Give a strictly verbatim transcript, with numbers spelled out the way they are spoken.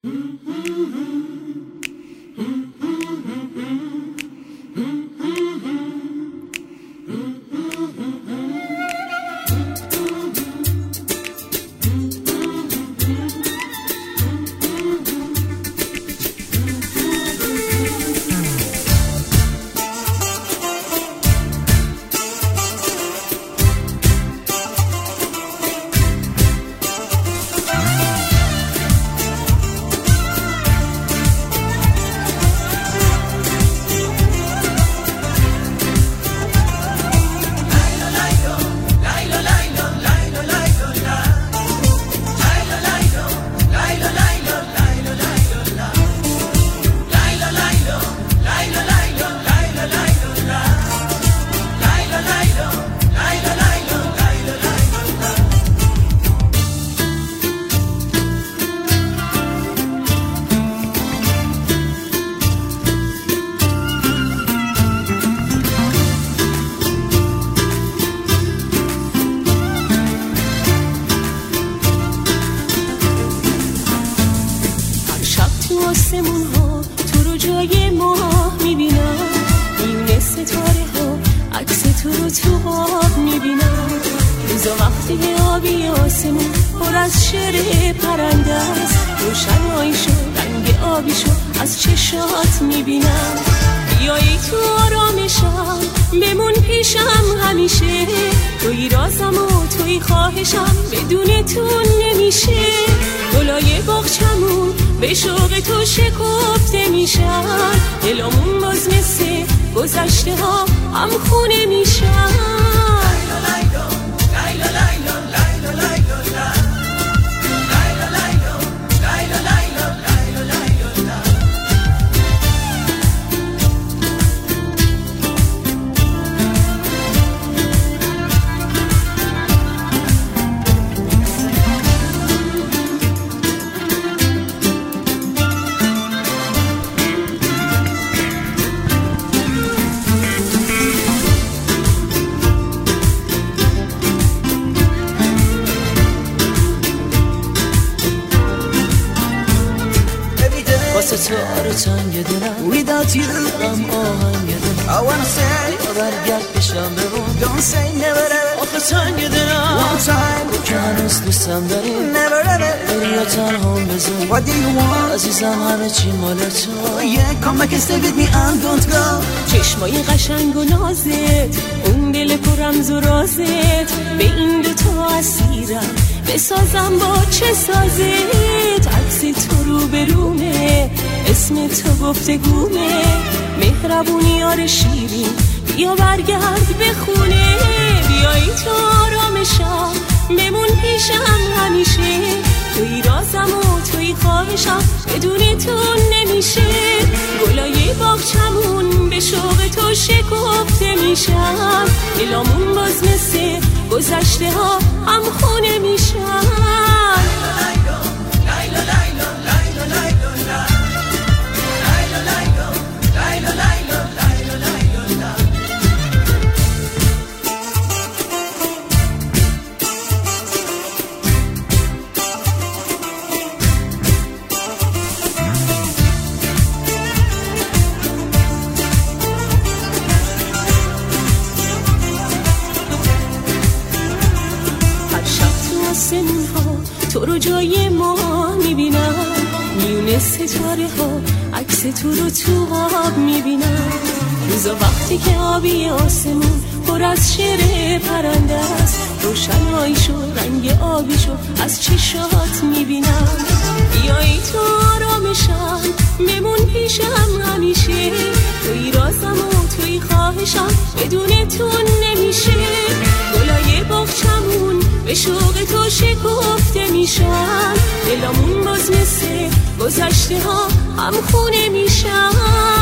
آسمون ها تو رو جای ماه میبینم، میونه ستاره ها عکس تو رو تو آب میبینم. روزا وقتی آبی آسمون پر از شعر پرنده است، روشناییشو رنگ آبیشو از چشات میبینم. بیایی تو آرامشم بمون پیشم همیشه، توی رازم و توی خواهشم بدون تو نمیشه. گلای باغچمون به شوق تو شکفته میشن، دلمون باز مثل گذشته ها هم خونه میشن. واسه تو آره تنگ دلم Without you غم آهنگ دلم I wanna say برگرد پیشم بمون Don't say never ever آخه تنگ دلم One time رو که هنوز دوستم داری Never ever بری یا تنهام بذاری What do you want عزیزم همه چی مال تو Yeah come back and stay with me and don't go چشمای قشنگ و نازت، اون دل پررمز و رازت، به این دوتا اسیرم بسازم با چه سازت. عکس تو رو برومه، اسم تو گفتگومه، مهربونی یار شیرین بیا برگرد به خونه. بیایی تو آرامشم بمون پیشم همیشه، توی رازم و توی خواهشم بدون تو نمیشه. گلای باغچمون به شوق تو شکفته میشم، دلامون باز مثل گذشته ها هم خونه میشن. تو رو جای ما میبینم، میونه ستاره ها عکس تو رو تو آب میبینم. روزا وقتی که آبی آسمون پر از شعر پرنده است، روشناییشو رنگ آبیشو از چشات میبینم. بیایی تو آرامشم بمون پیشم همیشه، توی رازم و توی خواهشم بدون تو نمیشه. گلای باغچمون به شوق تو شکفته میشن، دلامون باز مثل گذشته ها هم خونه میشن.